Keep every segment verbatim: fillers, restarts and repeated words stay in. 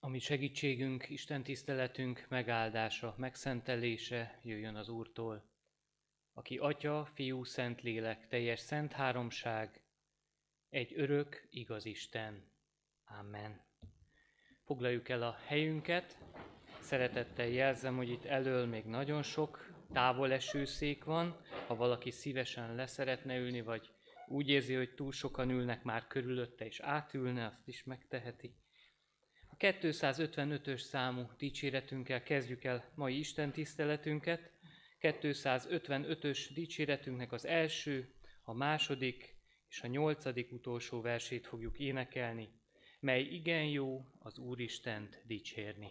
Ami segítségünk, Isten tiszteletünk megáldása, megszentelése jöjjön az Úrtól, aki Atya, Fiú, Szentlélek, teljes szent háromság, egy örök, igaz Isten. Amen. Foglaljuk el a helyünket. Szeretettel jelzem, hogy itt elől még nagyon sok távoleső szék van. Ha valaki szívesen leszeretne ülni, vagy úgy érzi, hogy túl sokan ülnek már körülötte, és átülne, azt is megteheti. A kétszázötvenötös számú dicséretünkkel kezdjük el mai Isten tiszteletünket. kétszázötvenötös dicséretünknek az első, a második és a nyolcadik utolsó versét fogjuk énekelni, mely igen jó az Úristent dicsérni.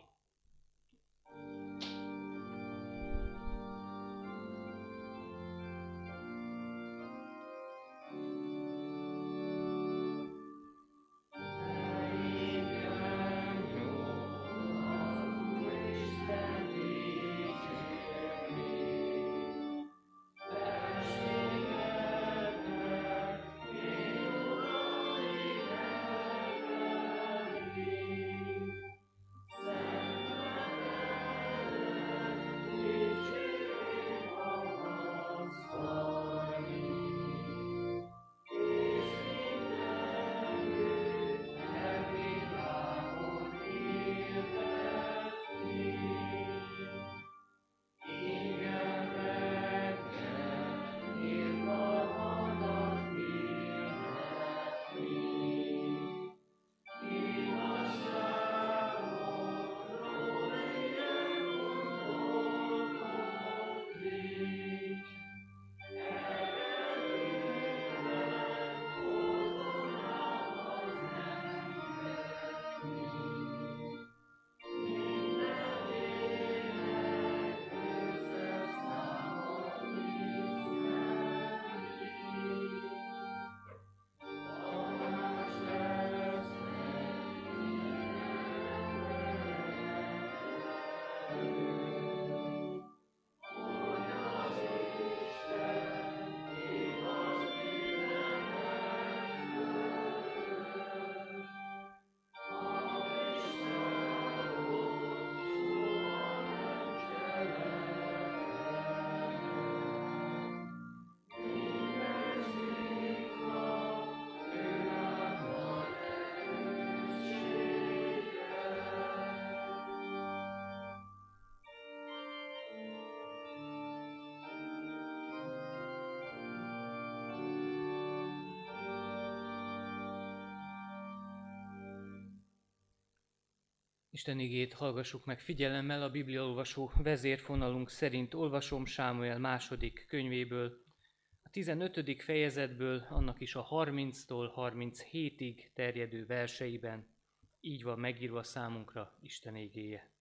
Isten igét hallgassuk meg figyelemmel, a bibliaolvasó vezérfonalunk szerint olvasom Sámuel második könyvéből, a tizenötödik fejezetből, annak is a harminctól harminchétig terjedő verseiben. Így van megírva számunkra Isten igéje.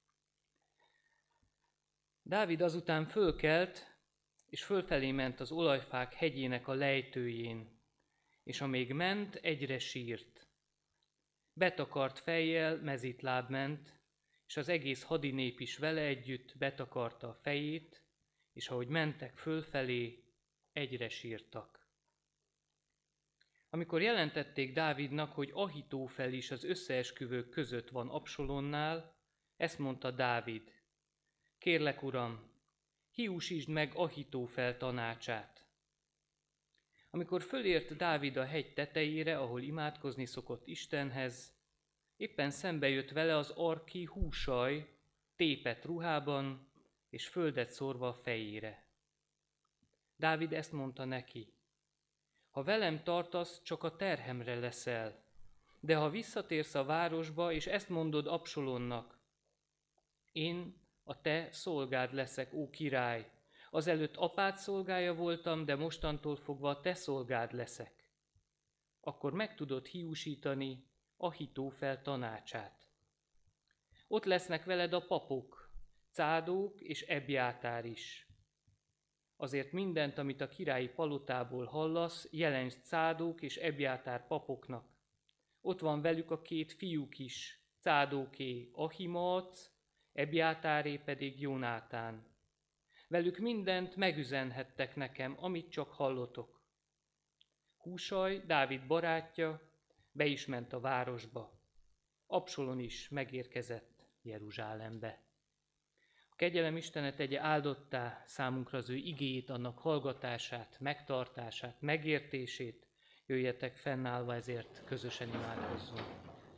Dávid azután fölkelt, és fölfelé ment az olajfák hegyének a lejtőjén, és amíg ment, egyre sírt. Betakart fejjel mezitláb ment, és az egész hadinép is vele együtt betakarta a fejét, és ahogy mentek fölfelé, egyre sírtak. Amikor jelentették Dávidnak, hogy Ahitófel is az összeesküvők között van Absalonnál, ezt mondta Dávid: kérlek, uram, hiúsítsd meg Ahitófel tanácsát. Amikor fölért Dávid a hegy tetejére, ahol imádkozni szokott Istenhez, éppen szembe jött vele az arki Húsaj, tépett ruhában, és földet szórva a fejére. Dávid ezt mondta neki: ha velem tartasz, csak a terhemre leszel, de ha visszatérsz a városba, és ezt mondod Absalonnak: én a te szolgád leszek, ó király, azelőtt apád szolgája voltam, de mostantól fogva a te szolgád leszek, akkor meg tudod hiúsítani Ahitófel tanácsát. Ott lesznek veled a papok, Cádók és Ebjátár is. Azért mindent, amit a királyi palotából hallasz, jelentsd Cádók és Ebjátár papoknak. Ott van velük a két fiúk is, Cádóké Ahimaác, Ebjátáré pedig Jónátán. Velük mindent megüzenhettek nekem, amit csak hallotok. Húsaj, Dávid barátja, be is ment a városba. Absalom is megérkezett Jeruzsálembe. A kegyelem Istene tegye áldottá számunkra az ő igéjét, annak hallgatását, megtartását, megértését. Jöjjetek fennállva, ezért közösen imádkozzunk.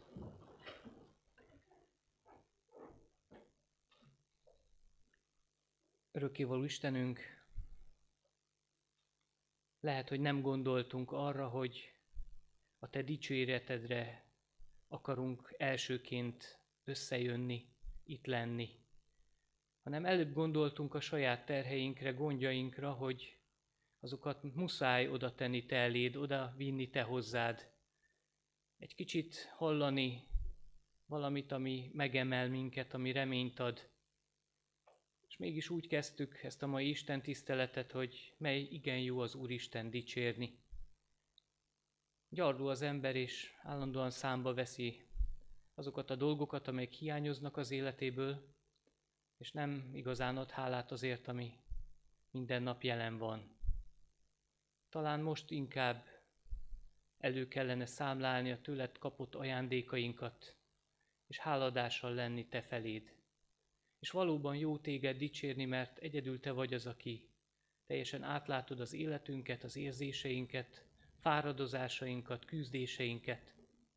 Örökkévaló Istenünk, lehet, hogy nem gondoltunk arra, hogy a Te dicséretedre akarunk elsőként összejönni, itt lenni, hanem előbb gondoltunk a saját terheinkre, gondjainkra, hogy azokat muszáj oda tenni Te eléd, oda vinni Te hozzád. Egy kicsit hallani valamit, ami megemel minket, ami reményt ad. És mégis úgy kezdtük ezt a mai Isten tiszteletet, hogy mely igen jó az Úristen dicsérni. Gyarló az ember, és állandóan számba veszi azokat a dolgokat, amelyek hiányoznak az életéből, és nem igazán ad hálát azért, ami minden nap jelen van. Talán most inkább elő kellene számlálni a tőled kapott ajándékainkat, és háladással lenni Te feléd. És valóban jó téged dicsérni, mert egyedül Te vagy az, aki teljesen átlátod az életünket, az érzéseinket, fáradozásainkat, küzdéseinket.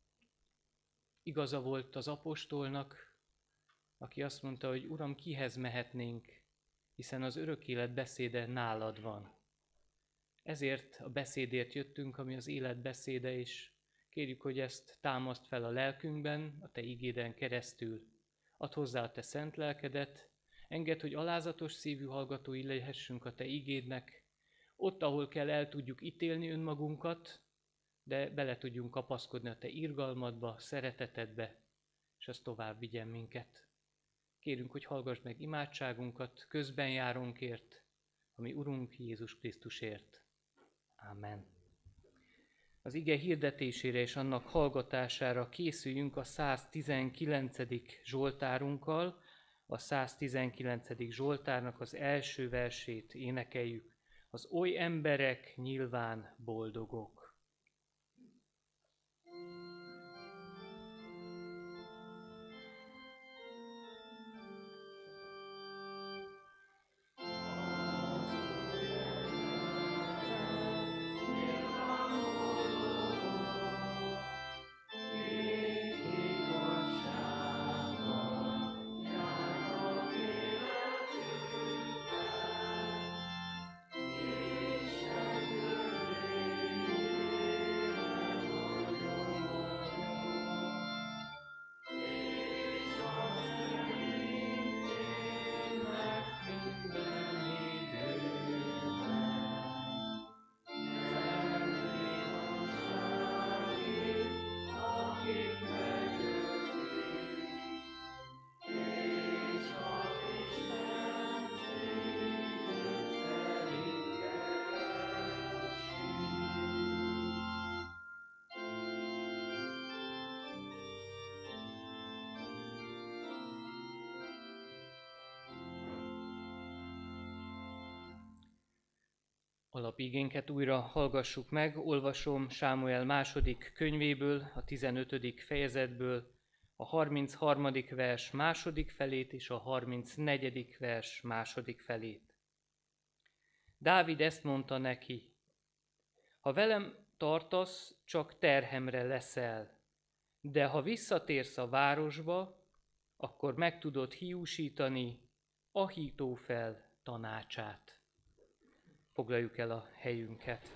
Igaza volt az apostolnak, aki azt mondta, hogy Uram, kihez mehetnénk, hiszen az örök élet beszéde nálad van. Ezért a beszédért jöttünk, ami az élet beszéde, és kérjük, hogy ezt támaszt fel a lelkünkben, a Te igéden keresztül. Add hozzá a Te szent lelkedet, engedd, hogy alázatos szívű hallgatói lehessünk a Te igédnek, ott, ahol kell, el tudjuk ítélni önmagunkat, de bele tudjunk kapaszkodni a Te irgalmadba, szeretetedbe, és az tovább vigyen minket. Kérünk, hogy hallgass meg imádságunkat, közben járónkért, ami Urunk Jézus Krisztusért. Ámen. Az ige hirdetésére és annak hallgatására készüljünk a száztizenkilencedik zsoltárunkkal. A száztizenkilencedik zsoltárnak az első versét énekeljük. Az oly emberek nyilván boldogok. Alapigénket újra hallgassuk meg, olvasom Sámuel második könyvéből, a tizenötödik fejezetből, a harmincharmadik vers második felét és a harmincnegyedik vers második felét. Dávid ezt mondta neki: ha velem tartasz, csak terhemre leszel, de ha visszatérsz a városba, akkor meg tudod hiúsítani Ahítófel tanácsát. Foglaljuk el a helyünket.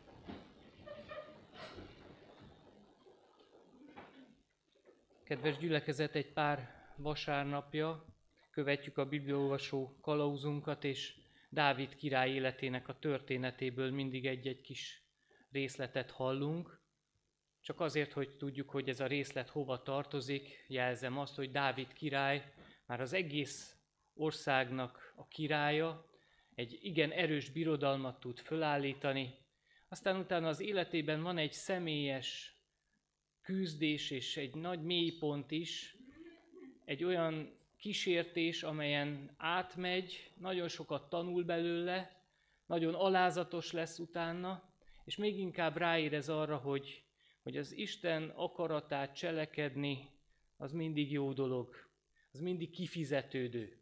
Kedves gyülekezet, egy pár vasárnapja követjük a bibliaolvasó kalauzunkat, és Dávid király életének a történetéből mindig egy-egy kis részletet hallunk. Csak azért, hogy tudjuk, hogy ez a részlet hova tartozik, jelzem azt, hogy Dávid király már az egész országnak a királya, egy igen erős birodalmat tud fölállítani, aztán utána az életében van egy személyes küzdés és egy nagy mélypont is, egy olyan kísértés, amelyen átmegy, nagyon sokat tanul belőle, nagyon alázatos lesz utána, és még inkább ráérez arra, hogy, hogy az Isten akaratát cselekedni az mindig jó dolog, az mindig kifizetődő.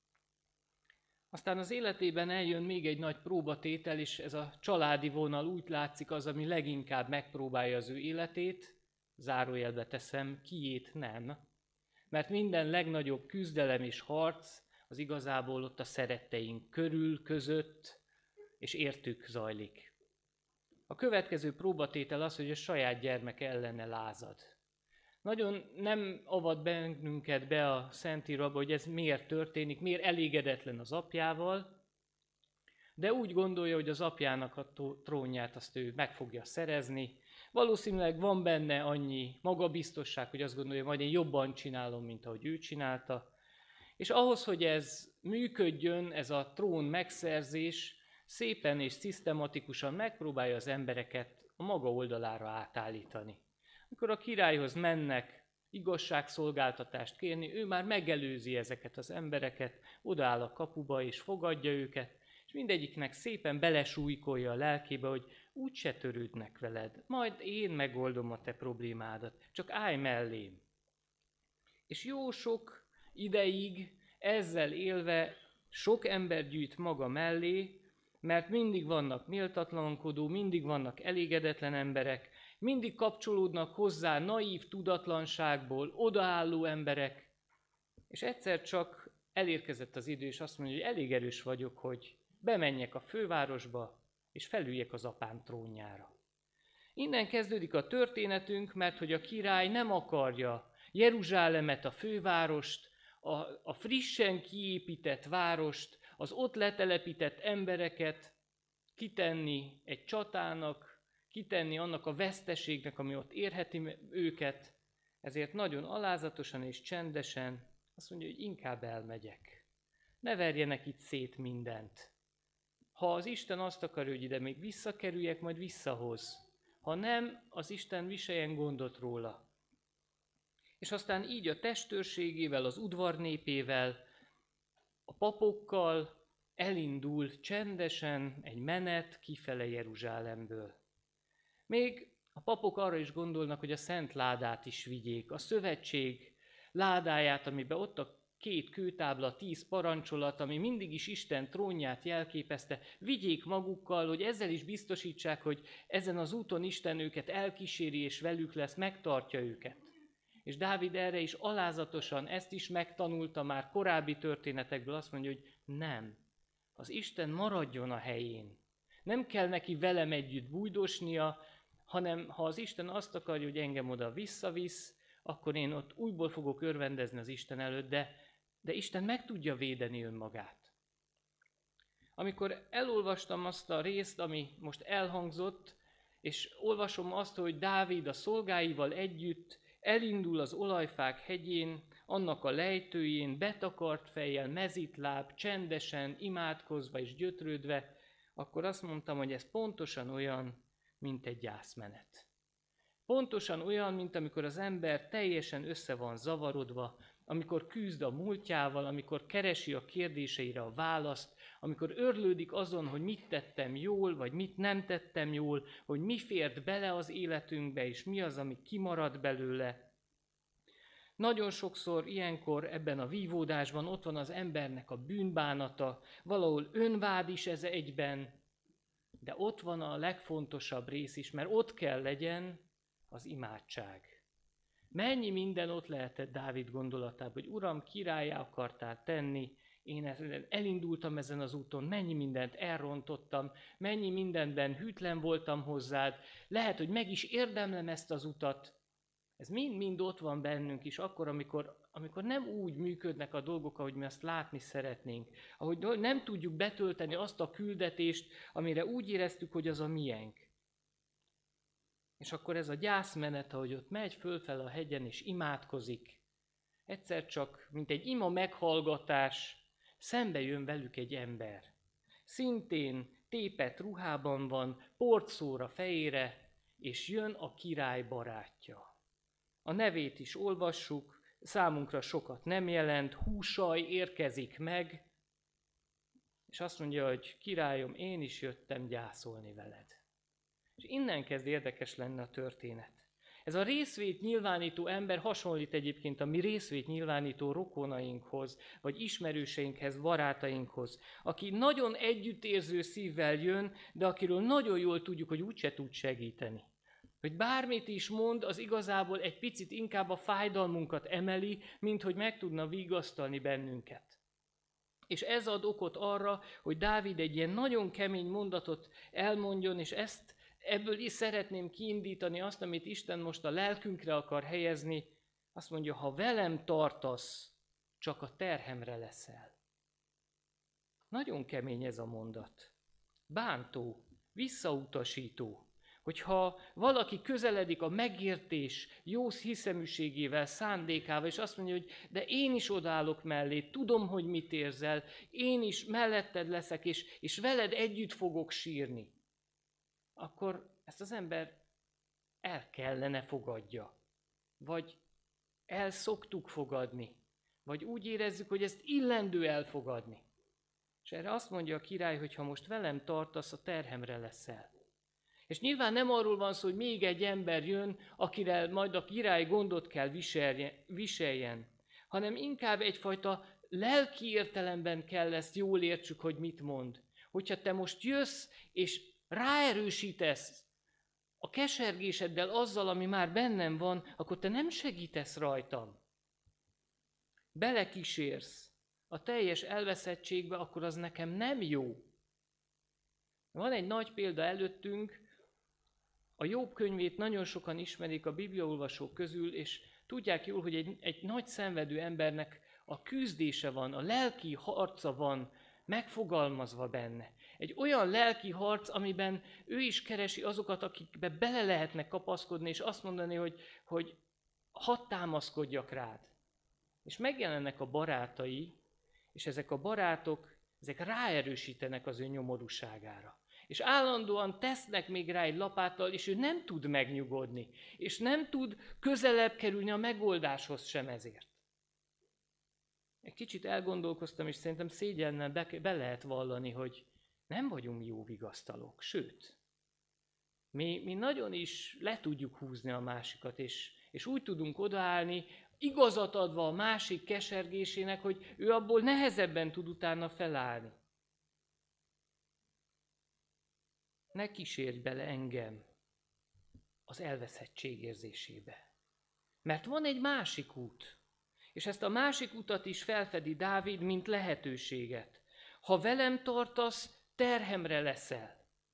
Aztán az életében eljön még egy nagy próbatétel, és ez a családi vonal úgy látszik az, ami leginkább megpróbálja az ő életét, zárójelbe teszem, kiét nem. Mert minden legnagyobb küzdelem és harc az igazából ott a szeretteink körül, között és értük zajlik. A következő próbatétel az, hogy a saját gyermeke ellene lázad. Nagyon nem avat bennünket be a Szentírásba, hogy ez miért történik, miért elégedetlen az apjával, de úgy gondolja, hogy az apjának a trónját azt ő meg fogja szerezni. Valószínűleg van benne annyi magabiztosság, hogy azt gondolja, majd én jobban csinálom, mint ahogy ő csinálta. És ahhoz, hogy ez működjön, ez a trón megszerzés, szépen és szisztematikusan megpróbálja az embereket a maga oldalára átállítani. Amikor a királyhoz mennek igazságszolgáltatást kérni, ő már megelőzi ezeket az embereket, odaáll a kapuba és fogadja őket, és mindegyiknek szépen belesújkolja a lelkébe, hogy úgyse törődnek veled, majd én megoldom a te problémádat, csak állj mellém. És jó sok ideig ezzel élve sok ember gyűjt maga mellé, mert mindig vannak méltatlankodó, mindig vannak elégedetlen emberek, mindig kapcsolódnak hozzá naív tudatlanságból odaálló emberek, és egyszer csak elérkezett az idő, és azt mondja, hogy elég erős vagyok, hogy bemenjek a fővárosba, és felüljek az apám trónjára. Innen kezdődik a történetünk, mert hogy a király nem akarja Jeruzsálemet, a fővárost, a, a frissen kiépített várost, az ott letelepített embereket kitenni egy csatának, kitenni annak a veszteségnek, ami ott érheti őket, ezért nagyon alázatosan és csendesen azt mondja, hogy inkább elmegyek. Ne verjenek itt szét mindent. Ha az Isten azt akarja, hogy ide még visszakerüljek, majd visszahoz. Ha nem, az Isten viseljen gondot róla. És aztán így a testőrségével, az udvarnépével, a papokkal elindul csendesen egy menet kifele Jeruzsálemből. Még a papok arra is gondolnak, hogy a szent ládát is vigyék, a szövetség ládáját, amiben ott a két kőtábla, tíz parancsolat, ami mindig is Isten trónját jelképezte, vigyék magukkal, hogy ezzel is biztosítsák, hogy ezen az úton Isten őket elkíséri és velük lesz, megtartja őket. És Dávid erre is alázatosan, ezt is megtanulta már korábbi történetekből, azt mondja, hogy nem, az Isten maradjon a helyén. Nem kell neki velem együtt bújdosnia, hanem ha az Isten azt akarja, hogy engem oda visszavisz, akkor én ott újból fogok örvendezni az Isten előtt, de, de Isten meg tudja védeni önmagát. Amikor elolvastam azt a részt, ami most elhangzott, és olvasom azt, hogy Dávid a szolgáival együtt elindul az olajfák hegyén, annak a lejtőjén, betakart fejjel, mezitláb, csendesen, imádkozva és gyötrődve, akkor azt mondtam, hogy ez pontosan olyan, mint egy gyászmenet. Pontosan olyan, mint amikor az ember teljesen össze van zavarodva, amikor küzd a múltjával, amikor keresi a kérdéseire a választ, amikor örlődik azon, hogy mit tettem jól, vagy mit nem tettem jól, hogy mi fért bele az életünkbe, és mi az, ami kimarad belőle. Nagyon sokszor ilyenkor ebben a vívódásban ott van az embernek a bűnbánata, valahol önvád is ez egyben, de ott van a legfontosabb rész is, mert ott kell legyen az imádság. Mennyi minden ott lehetett Dávid gondolatában, hogy Uram, királlyá akartál tenni, én elindultam ezen az úton, mennyi mindent elrontottam, mennyi mindenben hűtlen voltam hozzád, lehet, hogy meg is érdemlem ezt az utat. Ez mind-mind ott van bennünk is, akkor, amikor, amikor nem úgy működnek a dolgok, ahogy mi azt látni szeretnénk, ahogy nem tudjuk betölteni azt a küldetést, amire úgy éreztük, hogy az a miénk. És akkor ez a gyászmenet, ahogy ott megy fölfel a hegyen és imádkozik, egyszer csak, mint egy ima meghallgatás, szembe jön velük egy ember. Szintén tépett ruhában van, porcszóra fejére, és jön a király barátja. A nevét is olvassuk, számunkra sokat nem jelent, Húsaj érkezik meg, és azt mondja, hogy királyom, én is jöttem gyászolni veled. És innen kezd érdekes lenne a történet. Ez a részvét nyilvánító ember hasonlít egyébként a mi részvét nyilvánító rokonainkhoz, vagy ismerőseinkhez, barátainkhoz, aki nagyon együttérző szívvel jön, de akiről nagyon jól tudjuk, hogy úgyse tud segíteni. Hogy bármit is mond, az igazából egy picit inkább a fájdalmunkat emeli, mint hogy meg tudna vigasztalni bennünket. És ez ad okot arra, hogy Dávid egy ilyen nagyon kemény mondatot elmondjon, és ezt ebből is szeretném kiindítani azt, amit Isten most a lelkünkre akar helyezni. Azt mondja, ha velem tartasz, csak a terhemre leszel. Nagyon kemény ez a mondat. Bántó, visszautasító. Hogyha valaki közeledik a megértés jó hiszeműségével, szándékával, és azt mondja, hogy de én is odállok mellé, tudom, hogy mit érzel, én is melletted leszek, és, és veled együtt fogok sírni, akkor ezt az ember el kellene fogadja. Vagy el szoktuk fogadni. Vagy úgy érezzük, hogy ezt illendő elfogadni. És erre azt mondja a király, hogy ha most velem tartasz, a terhemre leszel. És nyilván nem arról van szó, hogy még egy ember jön, akire majd a király gondot kell viseljen, hanem inkább egyfajta lelki értelemben kell ezt jól értsük, hogy mit mond. Hogyha te most jössz, és ráerősítesz a kesergéseddel azzal, ami már bennem van, akkor te nem segítesz rajtam. Belekísérsz a teljes elveszettségbe, akkor az nekem nem jó. Van egy nagy példa előttünk, a Jobb könyvét nagyon sokan ismerik a bibliaolvasók közül, és tudják jól, hogy egy, egy nagy szenvedő embernek a küzdése van, a lelki harca van megfogalmazva benne. Egy olyan lelki harc, amiben ő is keresi azokat, akikbe bele lehetnek kapaszkodni, és azt mondani, hogy, hogy hadd támaszkodjak rád. És megjelennek a barátai, és ezek a barátok, ezek ráerősítenek az ő nyomorúságára. És állandóan tesznek még rá egy lapáttal, és ő nem tud megnyugodni, és nem tud közelebb kerülni a megoldáshoz sem ezért. Egy kicsit elgondolkoztam, és szerintem szégyennel be, be lehet vallani, hogy nem vagyunk jó vigasztalók, sőt, mi, mi nagyon is le tudjuk húzni a másikat, és, és úgy tudunk odaállni, igazat adva a másik kesergésének, hogy ő abból nehezebben tud utána felállni. Ne kísérj bele engem az elveszettség érzésébe. Mert van egy másik út, és ezt a másik utat is felfedi Dávid, mint lehetőséget. Ha velem tartasz, terhemre leszel.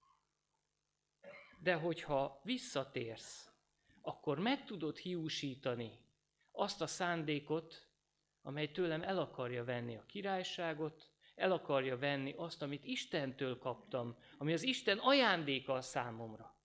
De hogyha visszatérsz, akkor meg tudod hiúsítani azt a szándékot, amely tőlem el akarja venni a királyságot, el akarja venni azt, amit Istentől kaptam, ami az Isten ajándéka a számomra.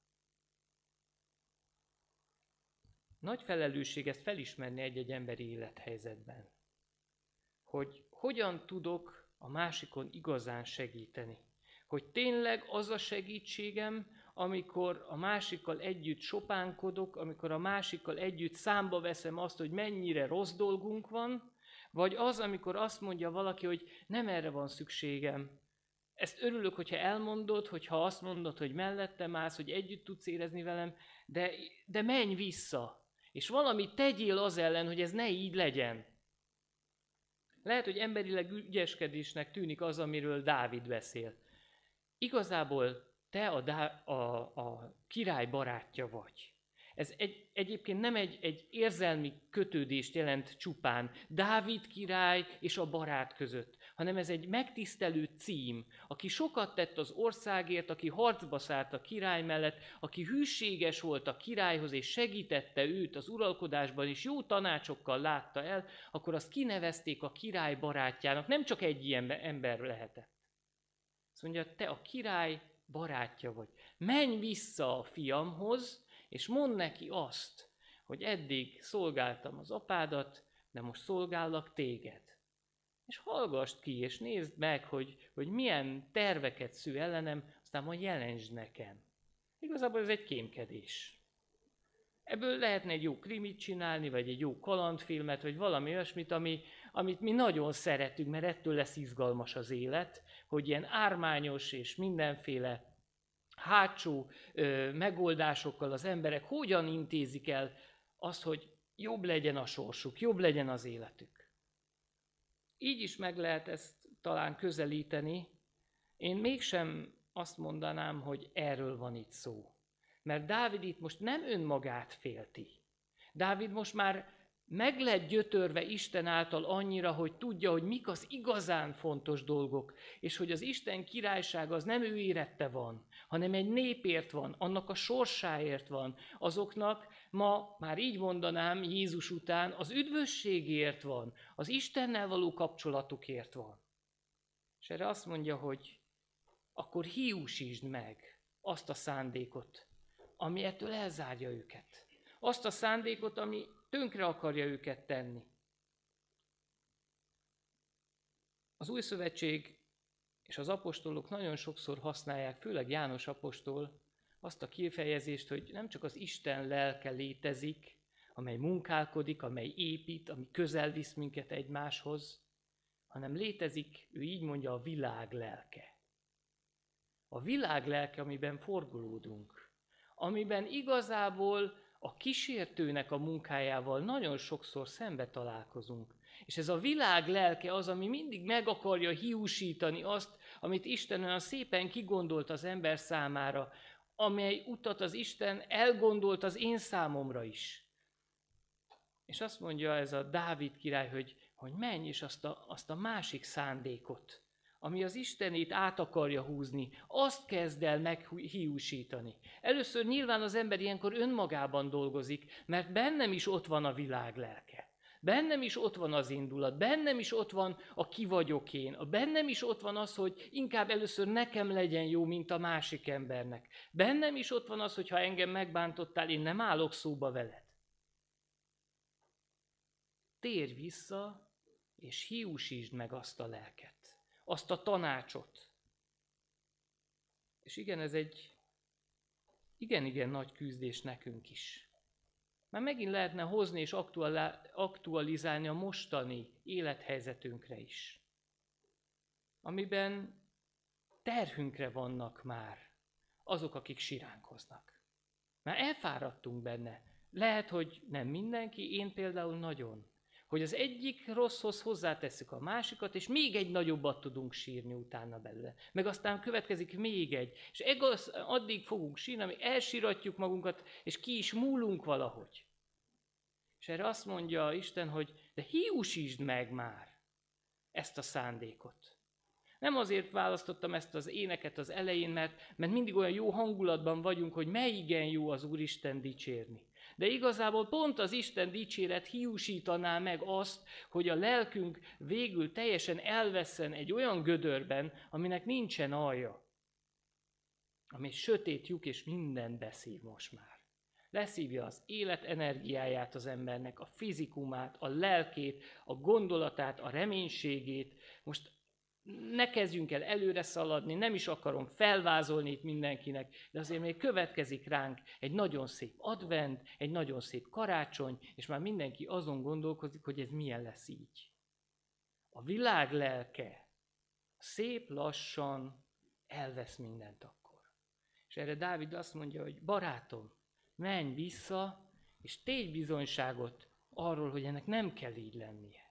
Nagy felelősség ezt felismerni egy-egy emberi élethelyzetben, hogy hogyan tudok a másikon igazán segíteni. Hogy tényleg az a segítségem, amikor a másikkal együtt sopánkodok, amikor a másikkal együtt számba veszem azt, hogy mennyire rossz dolgunk van, vagy az, amikor azt mondja valaki, hogy nem erre van szükségem. Ezt örülök, hogyha elmondod, hogyha azt mondod, hogy mellettem állsz, hogy együtt tudsz érezni velem, de, de menj vissza, és valamit tegyél az ellen, hogy ez ne így legyen. Lehet, hogy emberileg ügyeskedésnek tűnik az, amiről Dávid beszél. Igazából te a, Dá- a, a király barátja vagy. Ez egy, egyébként nem egy, egy érzelmi kötődést jelent csupán Dávid király és a barát között, hanem ez egy megtisztelő cím, aki sokat tett az országért, aki harcba szállt a király mellett, aki hűséges volt a királyhoz és segítette őt az uralkodásban, és jó tanácsokkal látta el, akkor azt kinevezték a király barátjának. Nem csak egy ilyen ember lehetett. Azt mondja, te a király barátja vagy. Menj vissza a fiamhoz, és mondd neki azt, hogy eddig szolgáltam az apádat, de most szolgállak téged. És hallgassd ki, és nézd meg, hogy, hogy milyen terveket szül ellenem, aztán majd jelentsd nekem. Igazából ez egy kémkedés. Ebből lehetne egy jó krimit csinálni, vagy egy jó kalandfilmet, vagy valami olyasmit, ami, amit mi nagyon szeretünk, mert ettől lesz izgalmas az élet, hogy ilyen ármányos és mindenféle hátsó ö, megoldásokkal az emberek hogyan intézik el azt, hogy jobb legyen a sorsuk, jobb legyen az életük. Így is meg lehet ezt talán közelíteni. Én mégsem azt mondanám, hogy erről van itt szó. Mert Dávid itt most nem önmagát félti. Dávid most már meg lett gyötörve Isten által annyira, hogy tudja, hogy mik az igazán fontos dolgok, és hogy az Isten királyság az nem ő érette van, hanem egy népért van, annak a sorsáért van, azoknak ma, már így mondanám Jézus után, az üdvösségért van, az Istennel való kapcsolatukért van. És erre azt mondja, hogy akkor hiúsítsd meg azt a szándékot, ami ettől elzárja őket. Azt a szándékot, ami tönkre akarja őket tenni. Az Új Szövetség és az apostolok nagyon sokszor használják, főleg János apostol, azt a kifejezést, hogy nem csak az Isten lelke létezik, amely munkálkodik, amely épít, ami közel visz minket egymáshoz, hanem létezik, ő így mondja, a világ lelke. A világ lelke, amiben forgolódunk, amiben igazából a kísértőnek a munkájával nagyon sokszor szembe találkozunk. És ez a világ lelke az, ami mindig meg akarja hiúsítani azt, amit Isten olyan szépen kigondolt az ember számára, amely utat az Isten elgondolt az én számomra is. És azt mondja ez a Dávid király, hogy, hogy menj, és azt a, azt a másik szándékot, ami az Istenét át akarja húzni, azt kezd el meghiúsítani. Először nyilván az ember ilyenkor önmagában dolgozik, mert bennem is ott van a világ lelke. Bennem is ott van az indulat, bennem is ott van a ki vagyok én, a bennem is ott van az, hogy inkább először nekem legyen jó, mint a másik embernek. Bennem is ott van az, hogy ha engem megbántottál, én nem állok szóba veled. Térj vissza, és hiúsítsd meg azt a lelket, azt a tanácsot. És igen, ez egy igen-igen nagy küzdés nekünk is. Már megint lehetne hozni és aktualizálni a mostani élethelyzetünkre is, amiben terhünkre vannak már azok, akik siránkoznak. Már elfáradtunk benne. Lehet, hogy nem mindenki, én például nagyon. Hogy az egyik rosszhoz hozzátesszük a másikat, és még egy nagyobbat tudunk sírni utána belőle. Meg aztán következik még egy, és egész addig fogunk sírni, amíg elsiratjuk magunkat, és ki is múlunk valahogy. És erre azt mondja Isten, hogy de hiúsítsd meg már ezt a szándékot. Nem azért választottam ezt az éneket az elején, mert, mert mindig olyan jó hangulatban vagyunk, hogy mely igen jó az Úristen dicsérni. De igazából pont az Isten dicséret hiúsítaná meg azt, hogy a lelkünk végül teljesen elvesszen egy olyan gödörben, aminek nincsen alja. Ami egy sötét lyuk, és mindent beszív most már. Leszívja az élet energiáját az embernek, a fizikumát, a lelkét, a gondolatát, a reménységét. Most ne kezdjünk el előre szaladni, nem is akarom felvázolni itt mindenkinek, de azért még következik ránk egy nagyon szép advent, egy nagyon szép karácsony, és már mindenki azon gondolkozik, hogy ez milyen lesz így. A világ lelke szép lassan elvesz mindent akkor. És erre Dávid azt mondja, hogy barátom, menj vissza, és tégy bizonyságot arról, hogy ennek nem kell így lennie.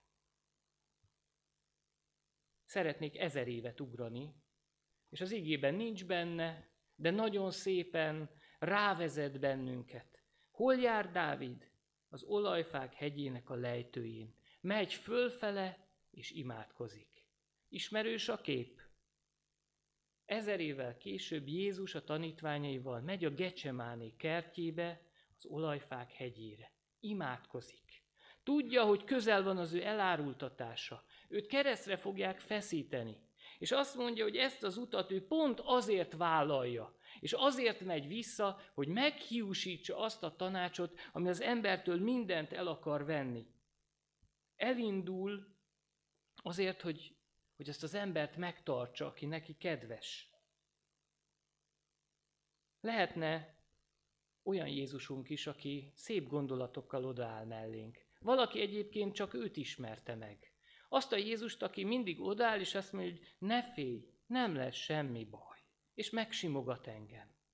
Szeretnék ezer évet ugrani, és az igében nincs benne, de nagyon szépen rávezet bennünket. Hol jár Dávid? Az olajfák hegyének a lejtőjén. Megy fölfele, és imádkozik. Ismerős a kép? Ezer évvel később Jézus a tanítványaival megy a Gecsemáné kertjébe, az olajfák hegyére. Imádkozik. Tudja, hogy közel van az ő elárultatása. Őt keresztre fogják feszíteni. És azt mondja, hogy ezt az utat ő pont azért vállalja, és azért megy vissza, hogy meghiúsítsa azt a tanácsot, ami az embertől mindent el akar venni. Elindul azért, hogy, hogy ezt az embert megtartsa, aki neki kedves. Lehetne olyan Jézusunk is, aki szép gondolatokkal odaáll mellénk. Valaki egyébként csak őt ismerte meg. Azt a Jézust, aki mindig odaáll, és azt mondja, hogy ne félj, nem lesz semmi baj. És megsimogat engem.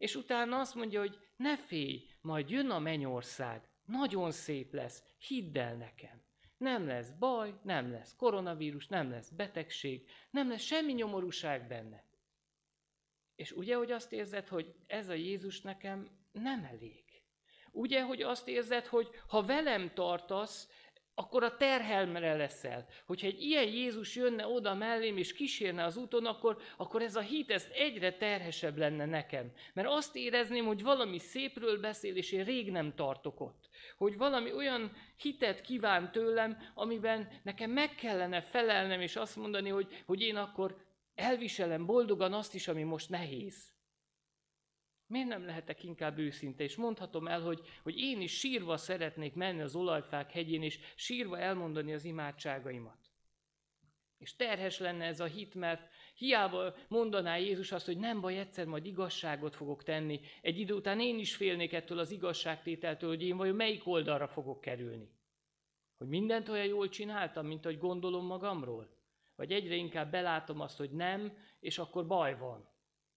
És utána azt mondja, hogy ne félj, majd jön a mennyország, nagyon szép lesz, hidd el nekem. Nem lesz baj, nem lesz koronavírus, nem lesz betegség, nem lesz semmi nyomorúság benne. És ugye, hogy azt érzed, hogy ez a Jézus nekem nem elég. Ugye, hogy azt érzed, hogy ha velem tartasz, akkor a terhelmre leszel. Hogyha egy ilyen Jézus jönne oda mellém és kísérne az úton, akkor, akkor ez a hit ez egyre terhesebb lenne nekem. Mert azt érezném, hogy valami szépről beszél, és én rég nem tartok ott. Hogy valami olyan hitet kíván tőlem, amiben nekem meg kellene felelnem, és azt mondani, hogy, hogy én akkor elviselem boldogan azt is, ami most nehéz. Miért nem lehetek inkább őszinte, és mondhatom el, hogy, hogy én is sírva szeretnék menni az olajfák hegyén, és sírva elmondani az imádságaimat. És terhes lenne ez a hit, mert hiába mondaná Jézus azt, hogy nem baj, egyszer majd igazságot fogok tenni. Egy idő után én is félnék ettől az igazságtételtől, hogy én vajon melyik oldalra fogok kerülni. Hogy mindent olyan jól csináltam, mint ahogy gondolom magamról. Vagy egyre inkább belátom azt, hogy nem, és akkor baj van.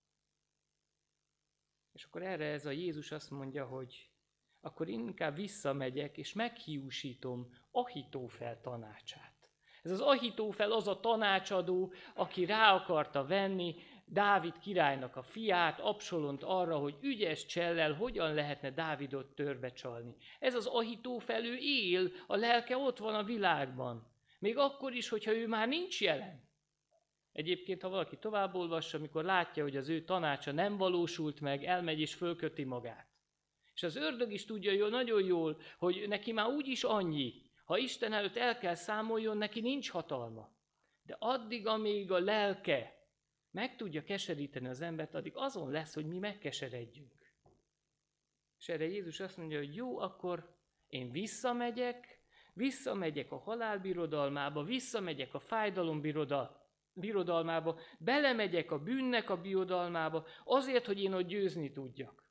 És akkor erre ez a Jézus azt mondja, hogy akkor inkább visszamegyek, és meghiúsítom Ahitófel tanácsát. Ez az Ahitófel az a tanácsadó, aki rá akarta venni Dávid királynak a fiát, Absalont arra, hogy ügyes csellel hogyan lehetne Dávidot törbecsalni. Ez az Ahitófel, ő él, a lelke ott van a világban. Még akkor is, hogyha ő már nincs jelen. Egyébként, ha valaki tovább olvassa, amikor látja, hogy az ő tanácsa nem valósult meg, elmegy és fölköti magát. És az ördög is tudja jól, nagyon jól, hogy neki már úgyis annyi. Ha Isten előtt el kell számoljon, neki nincs hatalma. De addig, amíg a lelke meg tudja keseríteni az embert, addig azon lesz, hogy mi megkeseredjünk. És erre Jézus azt mondja, hogy jó, akkor én visszamegyek, visszamegyek a halál birodalmába, visszamegyek a fájdalom birodalmába, belemegyek a bűnnek a birodalmába, azért, hogy én ott győzni tudjak.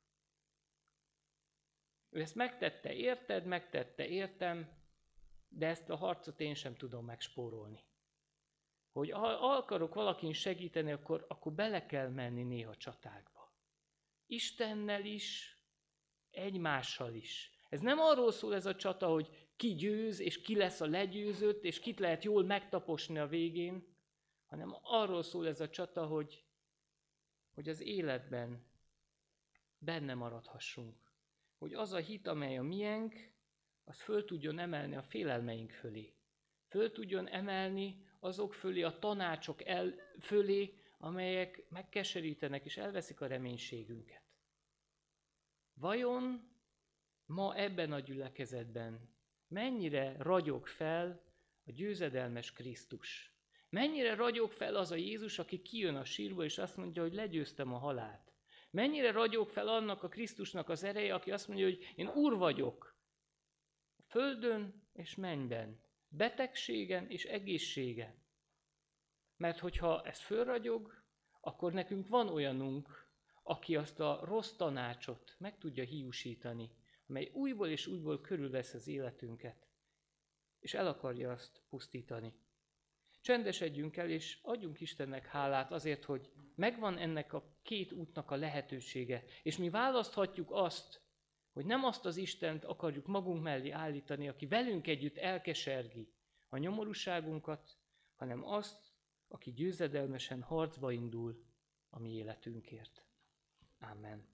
Ő ezt megtette, érted, megtette, értem, de ezt a harcot én sem tudom megspórolni. Hogy ha akarok valakin segíteni, akkor, akkor bele kell menni néha csatákba. Istennel is, egymással is. Ez nem arról szól ez a csata, hogy ki győz, és ki lesz a legyőzött, és kit lehet jól megtaposni a végén, hanem arról szól ez a csata, hogy, hogy az életben benne maradhassunk. Hogy az a hit, amely a miénk, az föl tudjon emelni a félelmeink fölé. Föl tudjon emelni azok fölé, a tanácsok el, fölé, amelyek megkeserítenek és elveszik a reménységünket. Vajon ma ebben a gyülekezetben mennyire ragyog fel a győzedelmes Krisztus? Mennyire ragyog fel az a Jézus, aki kijön a sírból, és azt mondja, hogy legyőztem a halált? Mennyire ragyog fel annak a Krisztusnak az ereje, aki azt mondja, hogy én Úr vagyok a földön és mennyben, betegségen és egészségen. Mert hogyha ez fölragyog, akkor nekünk van olyanunk, aki azt a rossz tanácsot meg tudja hiúsítani, amely újból és újból körülvesz az életünket, és el akarja azt pusztítani. Csendesedjünk el, és adjunk Istennek hálát azért, hogy megvan ennek a két útnak a lehetősége, és mi választhatjuk azt, hogy nem azt az Istent akarjuk magunk mellé állítani, aki velünk együtt elkesergi a nyomorúságunkat, hanem azt, aki győzedelmesen harcba indul a mi életünkért. Amen.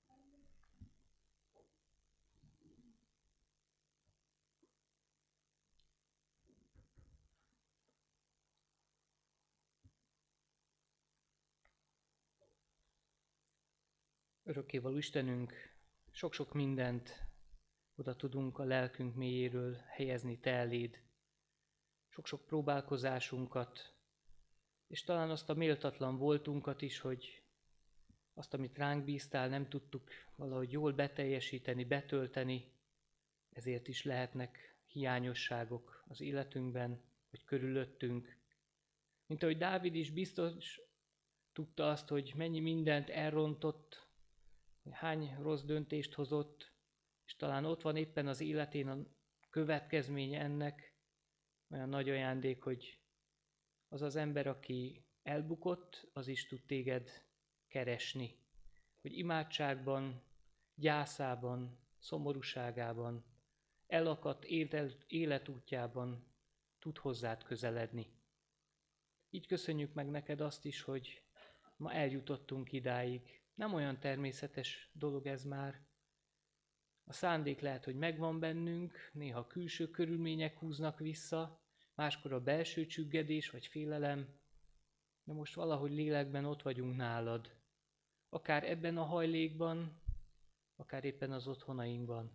Örökkévaló Istenünk, sok-sok mindent oda tudunk a lelkünk mélyéről helyezni Te eléd. Sok-sok próbálkozásunkat, és talán azt a méltatlan voltunkat is, hogy azt, amit ránk bíztál, nem tudtuk valahogy jól beteljesíteni, betölteni, ezért is lehetnek hiányosságok az életünkben, vagy körülöttünk. Mint ahogy Dávid is biztos tudta azt, hogy mennyi mindent elrontott, hány rossz döntést hozott, és talán ott van éppen az életén a következménye ennek, olyan nagy ajándék, hogy az az ember, aki elbukott, az is tud téged keresni. Hogy hogy imádságban, gyászában, szomorúságában, elakadt életútjában tud hozzád közeledni. Így köszönjük meg neked azt is, hogy ma eljutottunk idáig. Nem olyan természetes dolog ez már. A szándék lehet, hogy megvan bennünk, néha külső körülmények húznak vissza, máskor a belső csüggedés vagy félelem, de most valahogy lélekben ott vagyunk nálad. Akár ebben a hajlékban, akár éppen az otthonainkban.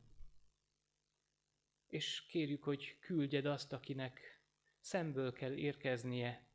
És kérjük, hogy küldjed azt, akinek szemből kell érkeznie,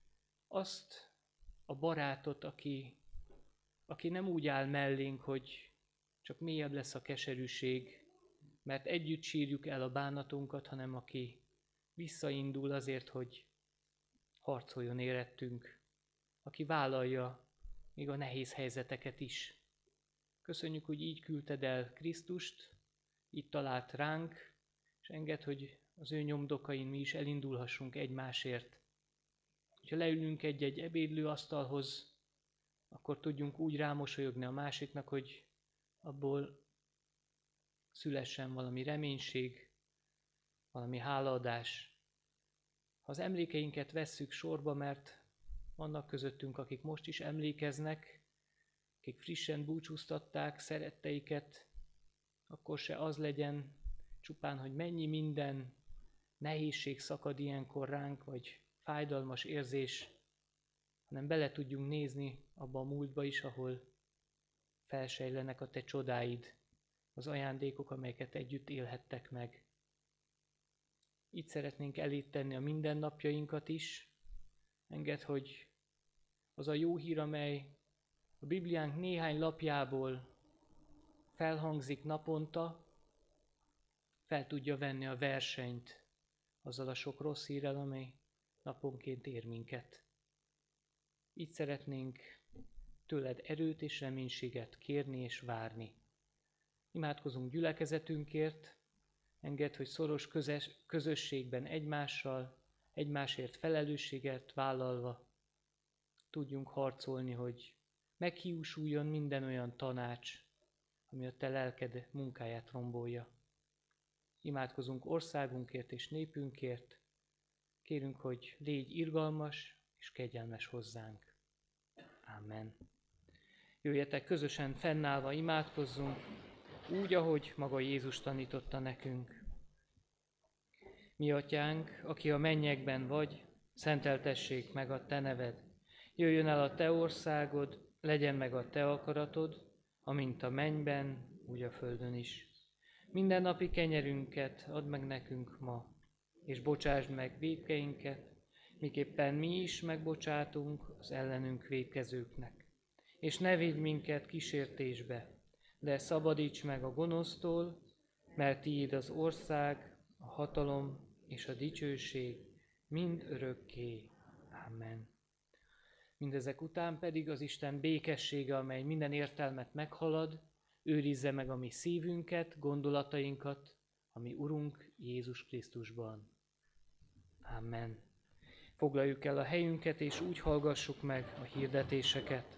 azt a barátot, aki, aki nem úgy áll mellénk, hogy csak mélyebb lesz a keserűség, mert együtt sírjuk el a bánatunkat, hanem aki visszaindul azért, hogy harcoljon érettünk, aki vállalja még a nehéz helyzeteket is. Köszönjük, hogy így küldted el Krisztust, így talált ránk, és engedd, hogy az ő nyomdokain mi is elindulhassunk egymásért. Ha leülünk egy-egy ebédlőasztalhoz, akkor tudjunk úgy rámosolyogni a másiknak, hogy abból szülessen valami reménység, valami hálaadás. Ha az emlékeinket vesszük sorba, mert vannak közöttünk, akik most is emlékeznek, akik frissen búcsúztatták szeretteiket, akkor se az legyen csupán, hogy mennyi minden nehézség szakad ilyenkor ránk, vagy fájdalmas érzés, hanem bele tudjunk nézni abba a múltba is, ahol felsejlenek a te csodáid, az ajándékok, amelyeket együtt élhettek meg. Így szeretnénk elét tenni a mindennapjainkat is. Engedd, hogy az a jó hír, amely a Bibliánk néhány lapjából felhangzik naponta, fel tudja venni a versenyt azzal a sok rossz hírrel, amely naponként ér minket. Így szeretnénk tőled erőt és reménységet kérni és várni. Imádkozunk gyülekezetünkért, engedd, hogy szoros közös, közösségben egymással, egymásért felelősséget vállalva tudjunk harcolni, hogy meghiúsuljon minden olyan tanács, ami a te lelked munkáját rombolja. Imádkozunk országunkért és népünkért, kérünk, hogy légy irgalmas és kegyelmes hozzánk. Amen. Jöjjetek közösen fennállva, imádkozzunk, úgy, ahogy maga Jézus tanította nekünk. Mi atyánk, aki a mennyekben vagy, szenteltessék meg a te neved. Jöjjön el a te országod, legyen meg a te akaratod, amint a mennyben, úgy a földön is. Minden napi kenyerünket add meg nekünk ma, és bocsásd meg vétkeinket, miképpen mi is megbocsátunk az ellenünk vétkezőknek. És ne védj minket kísértésbe, de szabadíts meg a gonosztól, mert tiéd az ország, a hatalom és a dicsőség mind örökké. Amen. Mindezek után pedig az Isten békessége, amely minden értelmet meghalad, őrizze meg a mi szívünket, gondolatainkat, a mi Urunk Jézus Krisztusban. Amen. Foglaljuk el a helyünket, és úgy hallgassuk meg a hirdetéseket.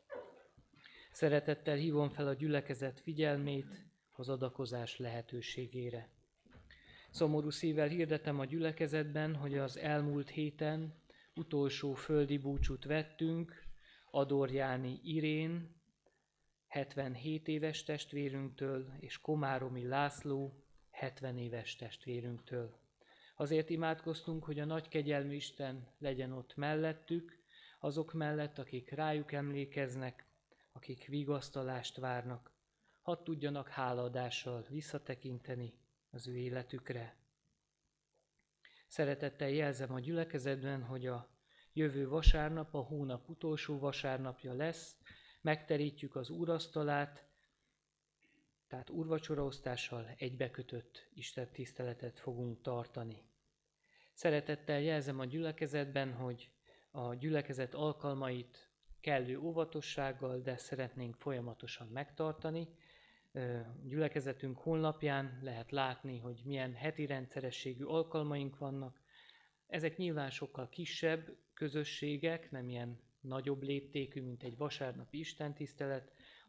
Szeretettel hívom fel a gyülekezet figyelmét az adakozás lehetőségére. Szomorú szívvel hirdetem a gyülekezetben, hogy az elmúlt héten utolsó földi búcsút vettünk Adorjáni Irén, hetvenhét éves testvérünktől, és Komáromi László, hetven éves testvérünktől. Azért imádkoztunk, hogy a nagy kegyelmű Isten legyen ott mellettük, azok mellett, akik rájuk emlékeznek, akik vigasztalást várnak, hadd tudjanak hálaadással visszatekinteni az ő életükre. Szeretettel jelzem a gyülekezetben, hogy a jövő vasárnap, a hónap utolsó vasárnapja lesz, megterítjük az úrasztalát, tehát úrvacsoraosztással egybekötött Isten tiszteletet fogunk tartani. Szeretettel jelzem a gyülekezetben, hogy a gyülekezet alkalmait kellő óvatossággal, de szeretnénk folyamatosan megtartani. Gyülekezetünk honlapján lehet látni, hogy milyen heti rendszerességű alkalmaink vannak. Ezek nyilván sokkal kisebb közösségek, nem ilyen nagyobb léptékű, mint egy vasárnapi istentisztelet.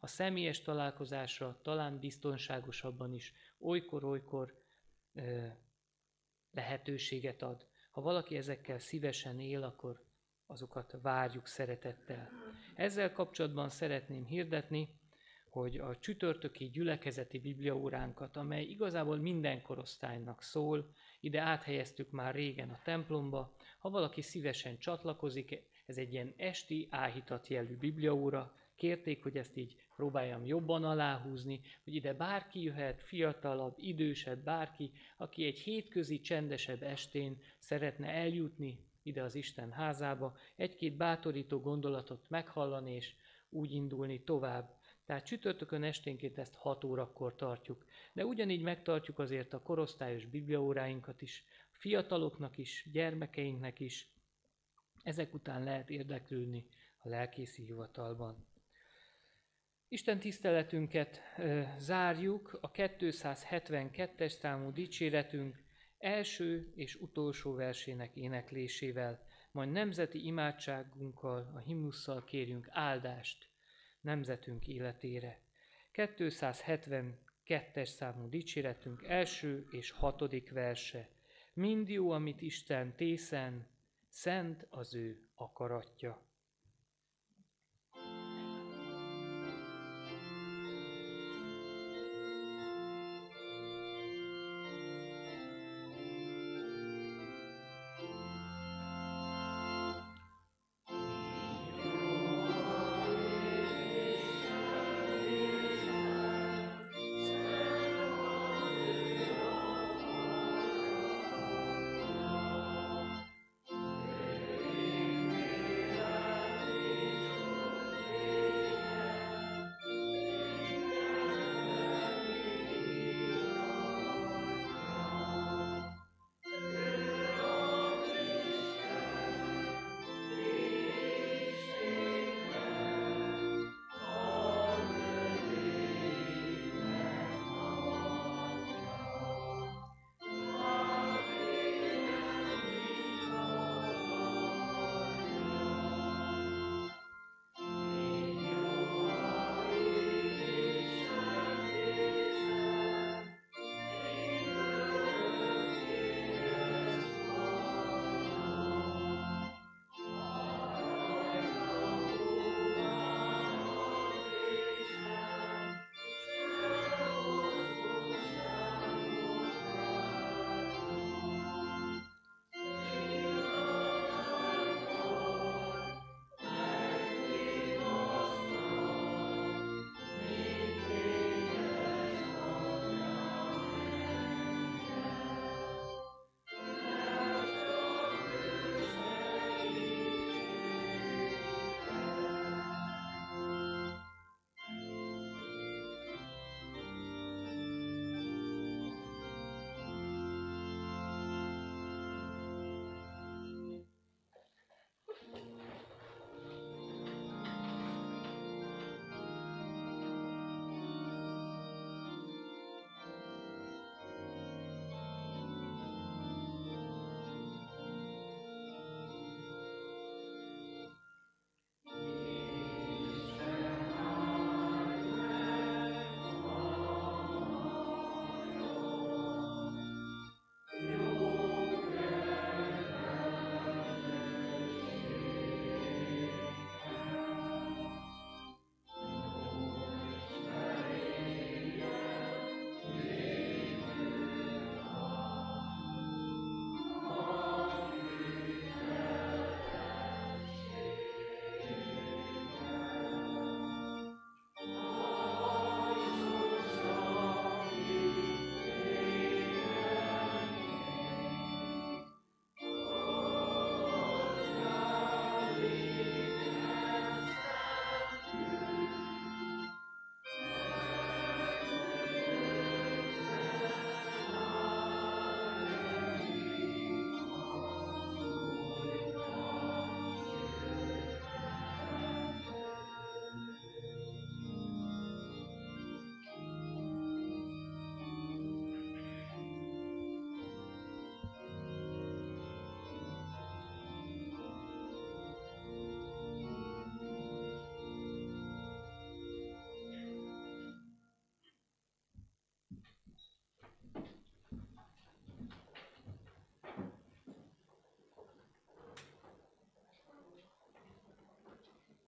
a személyes találkozásra talán biztonságosabban is olykor-olykor ö, lehetőséget ad. Ha valaki ezekkel szívesen él, akkor azokat várjuk szeretettel. Ezzel kapcsolatban szeretném hirdetni, hogy a csütörtöki gyülekezeti bibliaóránkat, amely igazából minden korosztálynak szól, ide áthelyeztük már régen a templomba. Ha valaki szívesen csatlakozik, ez egy ilyen esti áhítat jelű bibliaóra, kérték, hogy ezt így próbáljam jobban aláhúzni, hogy ide bárki jöhet, fiatalabb, idősebb, bárki, aki egy hétközi, csendesebb estén szeretne eljutni ide az Isten házába, egy-két bátorító gondolatot meghallani, és úgy indulni tovább. Tehát csütörtökön esténként ezt hat órakor tartjuk, de ugyanígy megtartjuk azért a korosztályos bibliaóráinkat is, fiataloknak is, gyermekeinknek is. Ezek után lehet érdeklődni a lelkészi hivatalban. Isten tiszteletünket ö, zárjuk a kétszázhetvenkettes számú dicséretünk első és utolsó versének éneklésével, majd nemzeti imádságunkkal, a himnusszal kérjünk áldást nemzetünk életére. kétszázhetvenkettes számú dicséretünk első és hatodik verse. Mind jó, amit Isten tészen, szent az ő akaratja.